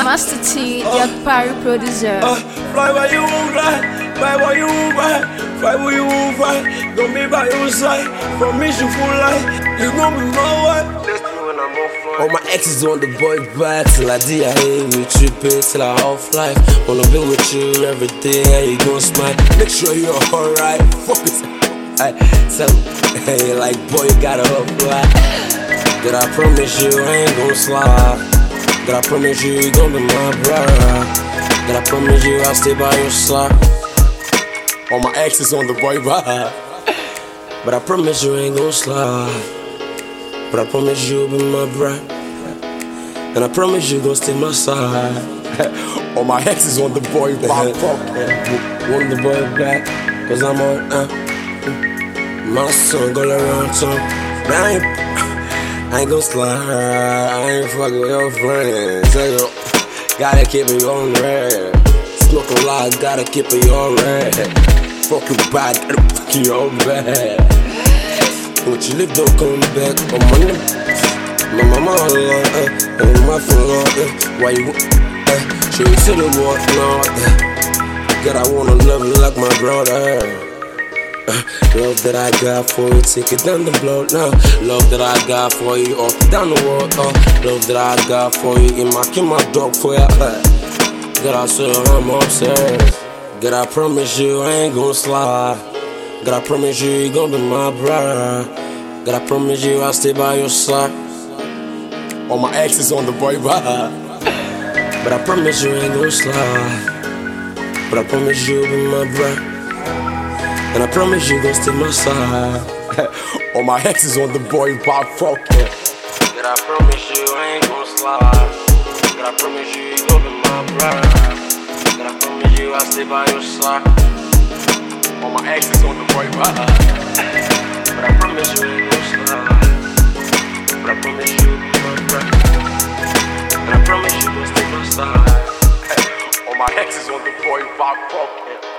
Master T, your party producer. Fly where you won't fly, fly where you won't fly, fly where you won't fly. Don't be by your side, promise you full life. You gon' be my wife. All my exes on the boy back till I DIA, we trippin' till I off life. Wanna be with you every day, and you gon' smile. Make sure you're alright. Fuck it. So, hey, like boy, you gotta apply. That I promise you I ain't gon' slide. That I promise you you gon' be my brother. That I promise you I'll stay by your side. All my exes on the boy vibe, but I promise you ain't gon' slide. But I promise you'll be my bride, and I promise you gon' stay my side. All my exes on the boy vibe, want the boy back, cause I'm on my son go around town. I ain't gon' slide, I ain't fucking with your friends. Gotta keep it on red. Smoke a lot, gotta keep it on red. Fuck you bad, gotta fuck you on bad. When you live, don't come back. I'm on them. My mama alone, and my phone, why you, she to the walk now, God, I wanna love you like my brother. Love that I got for you, take it down the block now. Love that I got for you, up down the wall. Love that I got for you, in my dog for you. God, I swear I'm obsessed. God, I promise you I ain't gon' slide. God, I promise you you gon' be my brother. God, I promise you I'll stay by your side. All my exes on the boy vibe, but I promise you ain't gon' slide. But I promise you'll be my brother, and I promise you gon' stay my side. All my exes on the boy vibe, fuck it. God, I promise you I ain't gon' slide. God, I promise you you gon' be my brother. God, I promise you I'll stay by your side. All my exes on the boy vibe, but I promise you ain't gon' slide. But I promise you be my brother, and I promise you gon' stay my side. All my exes on the boy vibe, fuck it.